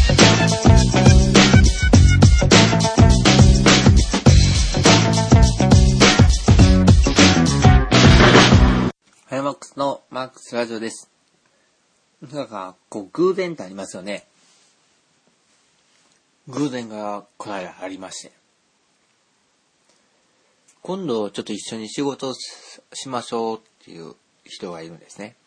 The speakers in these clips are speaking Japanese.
ハイマックスのマックスラジオです。なんか、偶然ってありますよね。偶然がこの間ありまして。今度ちょっと一緒に仕事をしましょうっていう人がいるんですね。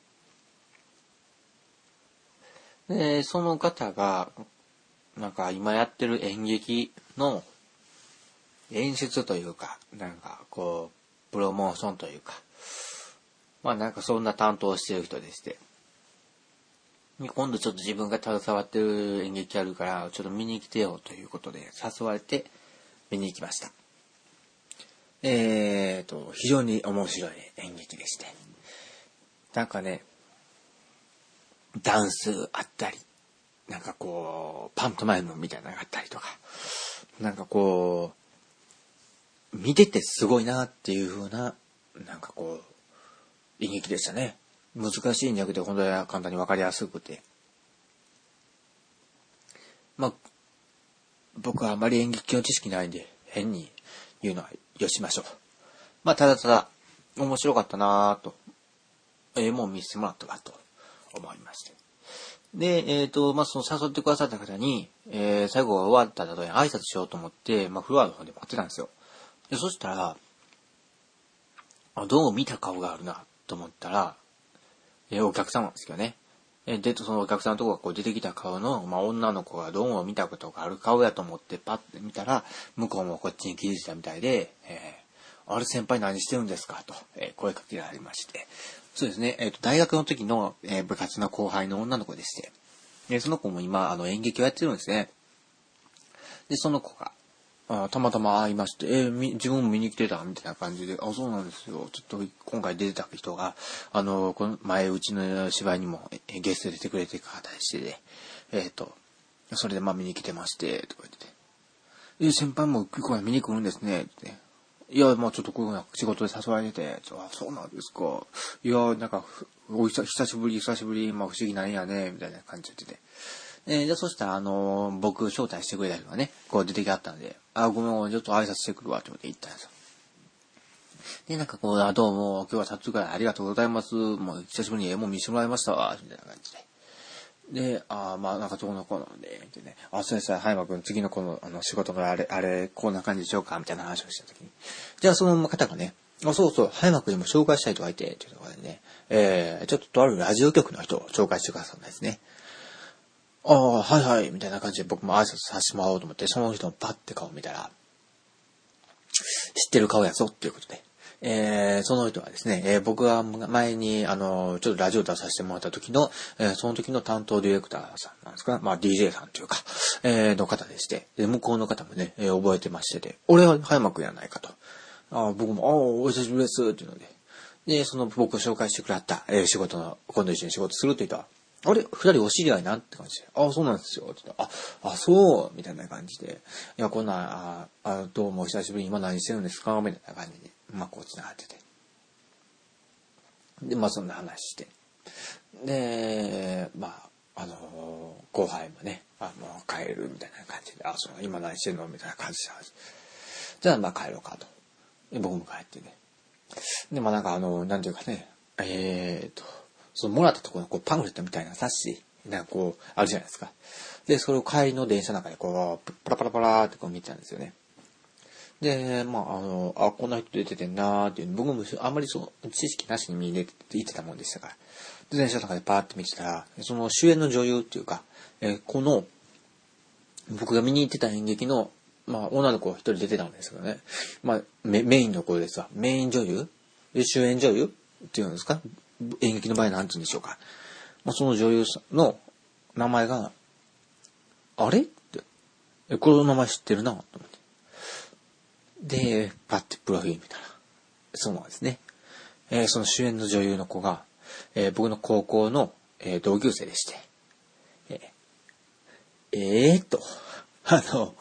で、その方が、なんか今やってる演劇の演出というか、プロモーションというか、なんかそんな担当してる人でして。今度ちょっと自分が携わってる演劇あるから、ちょっと見に来てよということで誘われて見に行きました。非常に面白い演劇でして。なんかね、ダンスあったり、パントマイムみたいなのがあったりとか、見ててすごいなっていう風な、演劇でしたね。難しいんじゃなくて、本当に簡単にわかりやすくて。僕はあまり演劇の知識ないんで、変に言うのはよしましょう。ただただ、面白かったなぁと、もう見せてもらったかと思いまして。で、その誘ってくださった方に、最後が終わった後に挨拶しようと思って、フロアの方で待ってたんですよ。で、そしたら、どうも見た顔があるなと思ったら、お客様ですけどね。そのお客さんのところが出てきた顔の、女の子がどうも見たことがある顔やと思ってパッて見たら、向こうもこっちに気づいたみたいで、あれ先輩何してるんですかと、声かけられまして。そうですね、大学の時の、部活の後輩の女の子でして、その子も今、演劇をやってるんですね。で、その子が、たまたま会いまして、自分も見に来てたみたいな感じで、そうなんですよ。ちょっと今回出てた人が、この前うちの芝居にもゲストで出てくれてる方でして、それで見に来てまして、とか言って、先輩も結構見に来るんですね、って。いや、ちょっとこういう仕事で誘われてて、そうなんですか。いや、久しぶり、不思議なんやね、みたいな感じで言ってて。で、そしたら、僕、招待してくれた人がね、出てきはったんで、ごめん、ちょっと挨拶してくるわ、って思って行ったんですよ。で、どうも、今日は撮影からありがとうございます。もう、久しぶりに絵も見せてもらいましたわ、みたいな感じで。で、どうのこうので、ってね、先生、はいまくん、次の仕事のあれ、こんな感じでしょうかみたいな話をしたときに。じゃあ、その方がね、そうそう、はいまくんにも紹介したいとか言って、っていうところでね、ちょっとあるラジオ局の人を紹介してくださったんですね。はいはい、みたいな感じで僕も挨拶させてもらおうと思って、その人のパッて顔見たら、知ってる顔やぞっていうことで、その人はですね、僕が前に、ちょっとラジオ出させてもらった時の、その時の担当ディレクターさんなんですか、DJ さんというか、の方でして、で、向こうの方もね、覚えてましてて、俺は葉山くんやないかと。僕も、お久しぶりです、っていうので。で、その僕を紹介してくれた、今度一緒に仕事するって言ったら、あれ二人お知り合いなんって感じで。そうなんですよ。って言ったら、そうみたいな感じで。いや、こんな、どうもお久しぶりに今何してるんですかみたいな感じで、こう繋がってて。で、そんな話して。で、後輩もね、帰るみたいな感じで、今何してるのみたいな感じで。じゃあ、帰ろうかと。で僕も帰ってね。で、なんていうかね、もらったところのパンフレットみたいな冊子、あるじゃないですか。で、それを帰りの電車の中でパラパラパラーって見てたんですよね。で、こんな人出ててんなーっていう、僕もあんまり知識なしに見に行ってたもんでしたから。で、電車の中でパーって見てたら、その主演の女優っていうか、僕が見に行ってた演劇の、女の子が一人出てたんですけどね。メインの子ですわ。メイン女優主演女優っていうんですか演劇の場合なんて言うんでしょうか。その女優さんの名前が、あれって、この名前知ってるなと思って。で、パッてプロフィール見たら、そうなんですね。その主演の女優の子が、僕の高校の、同級生でして、と、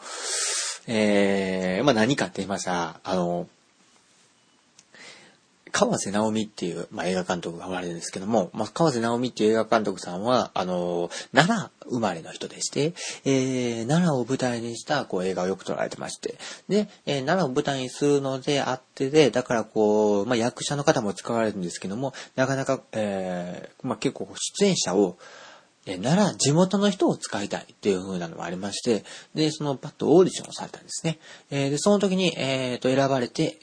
何かって言いましたら、 河瀬直美っていう、映画監督がおられるんですけども、河瀬直美っていう映画監督さんは、奈良生まれの人でして、奈良を舞台にした、映画をよく撮られてまして、で、奈良を舞台にするのであってで、だから役者の方も使われるんですけども、なかなか、結構出演者を、奈良、地元の人を使いたいっていう風なのがありまして、で、パッとオーディションをされたんですね。で、その時に、選ばれて、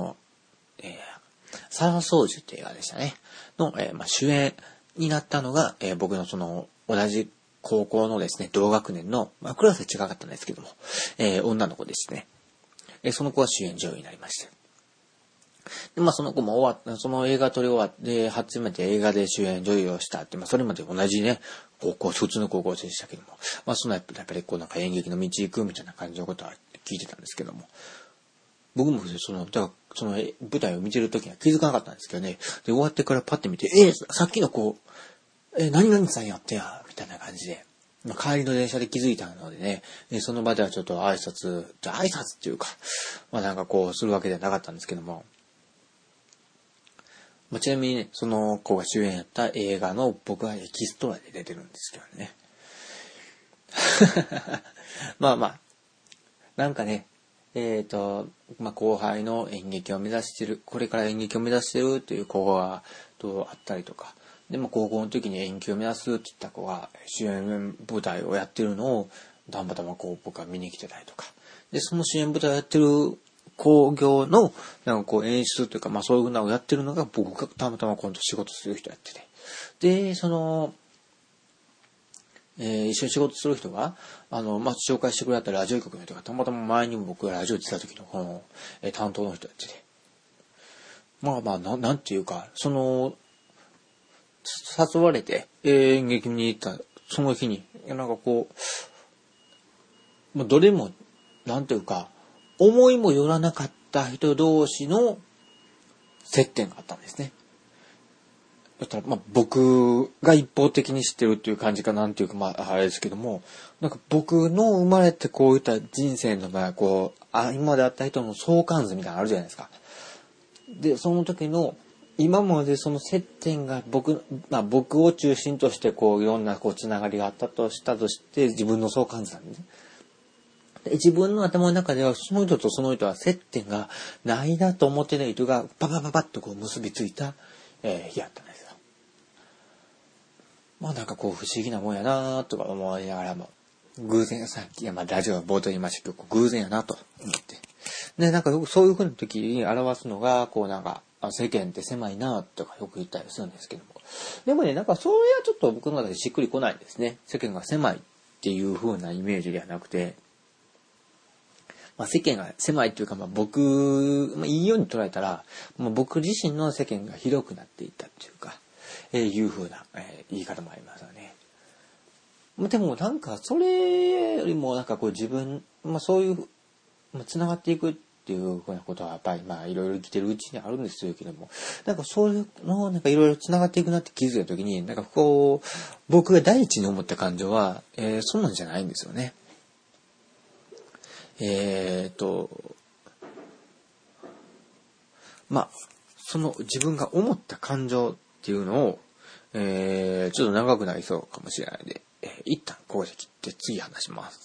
沢宗樹っていう映画でしたね。の、主演になったのが、僕の同じ高校のですね、同学年の、クラスで違かったんですけども、女の子ですね。その子は主演女優になりまして。で、その子もその映画撮り終わって、初めて映画で主演女優をしたって、それまで同じね、普通の高校生でしたけども、そのやっぱり演劇の道行くみたいな感じのことは聞いてたんですけども、僕もその舞台を見てるときには気づかなかったんですけどね、で、終わってからパッて見て、さっきの何々さんやってや、みたいな感じで、帰りの電車で気づいたのでね、その場ではちょっと挨拶っていうか、するわけではなかったんですけども、ちなみにね、その子が主演やった映画の僕はエキストラで出てるんですけどね。なんかね、後輩の演劇を目指してる、これから演劇を目指してるという子があったりとか、でも高校の時に演劇を目指すって言った子が主演舞台をやってるのをたまたま僕が見に来てたりとか、で、その主演舞台をやってる興行の演出というか、そういうのをやってるのが僕がたまたま今度仕事する人やってて、で、一緒に仕事する人が紹介してくれたラジオ局の人がたまたま前にも僕がラジオで来た時の担当の人やってて、なんていうか、誘われて演劇に行ったその日にどれもなんていうか、思いもよらなかった人同士の接点があったんですね。だったら僕が一方的に知ってるっていう感じかなんていうかあれですけども、僕の生まれてこういった人生の場合今まであった人の相関図みたいなのあるじゃないですか。で、その時の今までその接点が僕を中心としていろんなつながりがあったとして自分の相関図なんですね。自分の頭の中ではその人とその人は接点がないなと思ってない人がパパパパッと結びついた、日やったんですよ。不思議なもんやなとか思いながらも、偶然さっきラジオの冒頭に言いましたけど、偶然やなと思って。で、そういう風な時に表すのが世間って狭いなとかよく言ったりするんですけども。でもね、それはちょっと僕の中でしっくりこないですね。世間が狭いっていう風なイメージではなくて、世間が狭いというか、僕、いいように捉えたら、僕自身の世間が広くなっていったっていうか、いう風な、言い方もありますよね。でもそれよりも自分、そういう、繋がっていくっていう風なことはやっぱりいろいろ生きてるうちにあるんですけども、そういうのいろいろ繋がっていくなって気づいたときに、僕が第一に思った感情は、そうなんじゃないんですよね。その自分が思った感情っていうのを、ちょっと長くなりそうかもしれないので、一旦ここで切って次話します。